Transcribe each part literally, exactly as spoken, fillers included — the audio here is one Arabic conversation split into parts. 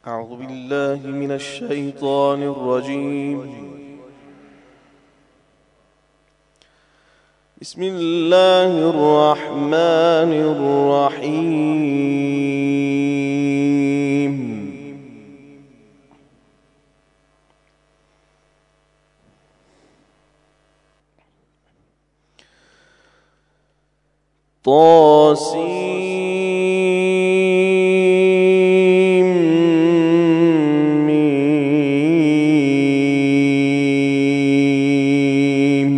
أعوذ بالله من الشيطان الرجيم. بسم الله الرحمن الرحيم. طاسيم ميم.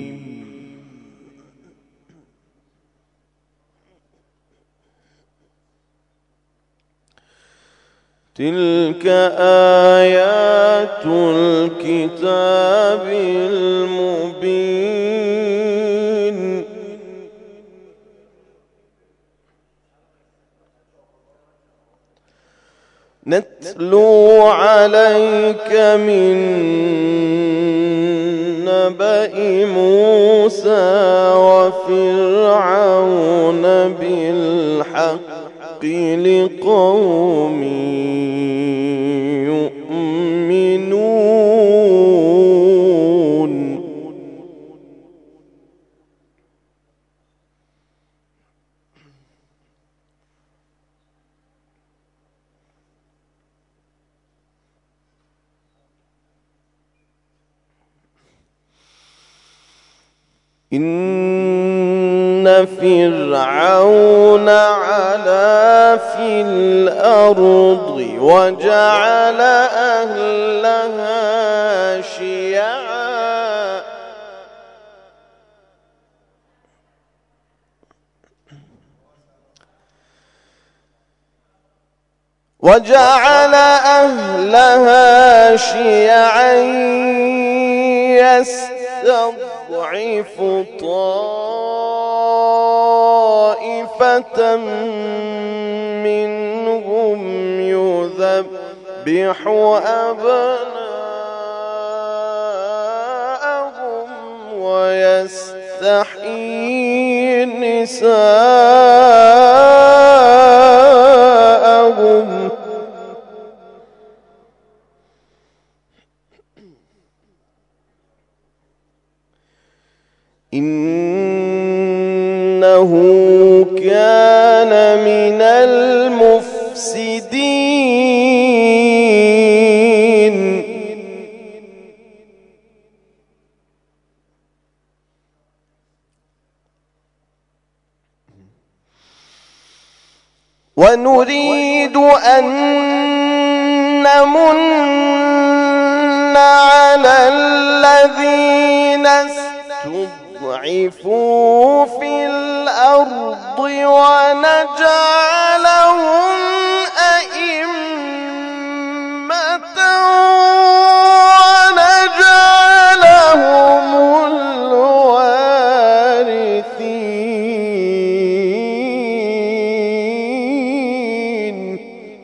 تلك آيات الكتاب المبين. نتلو عليك من نبأ موسى وفرعون بالحق لقوم يؤمنون. إن فرعون علا في الأرض وجعل أهلها شيعا وجعل أهلها شيعا يستضعف طائفة منهم يذبح أبناءهم ويستحيي نساءهم. إنه كان من المفسدين. ونريد أن نمن على الذين استضعفوا في الأرض ونجعلهم أئمة ونجعلهم الوارثين.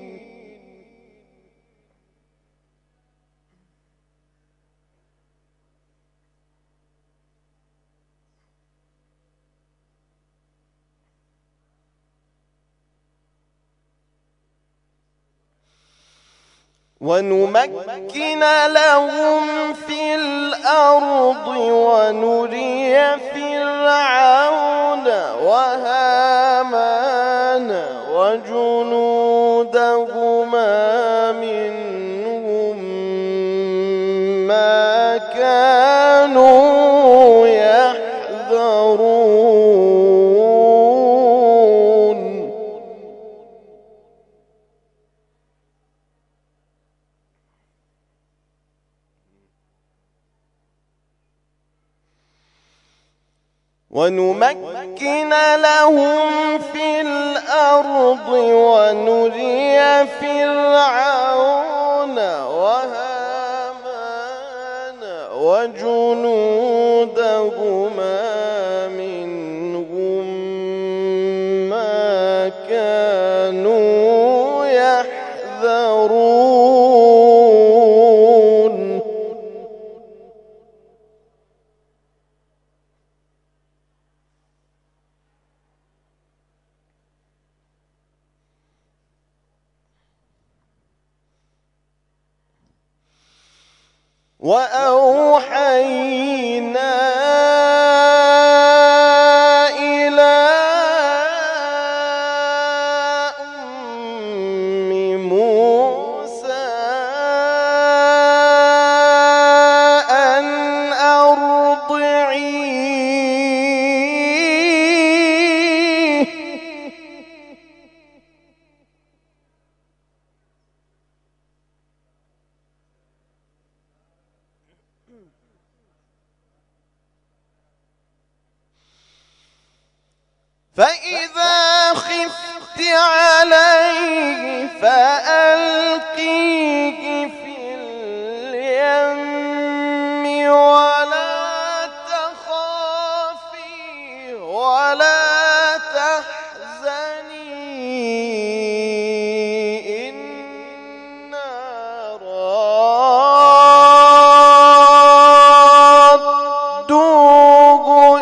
ونمكن لهم في الأرض ونري فرعون وهامان وجنودهما منهم ما كانوا يحذرون. ونمكن لهم في الأرض ونري فرعون وهامان وجنودهما منهم ما كانوا يحذرون. وأوحينا إلى أم موسى أن أرضعيه فإذا خفت عليه فألقيه في اليم ولا تخافي ولا تحزني إنا رادوه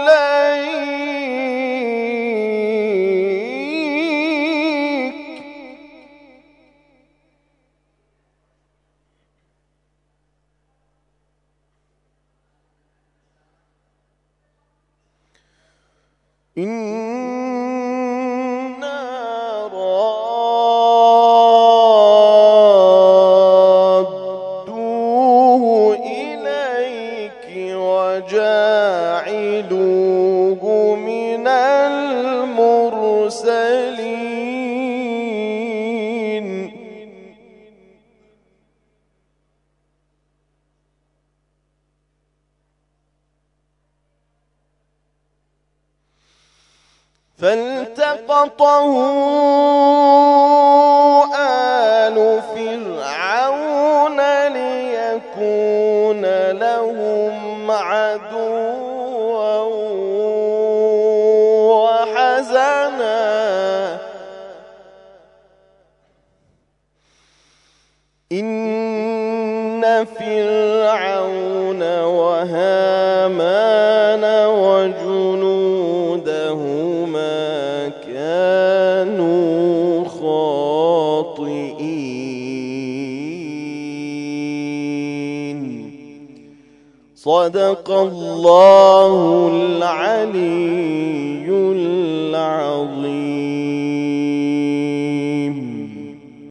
إنا رادوه إليك وجاعلوه من المرسلين فالتقطه آل فرعون ليكون لهم عدوا وحزنا إن فرعون وهامان وجنودهما كانوا خاطئين صدق الله العلي العظيم.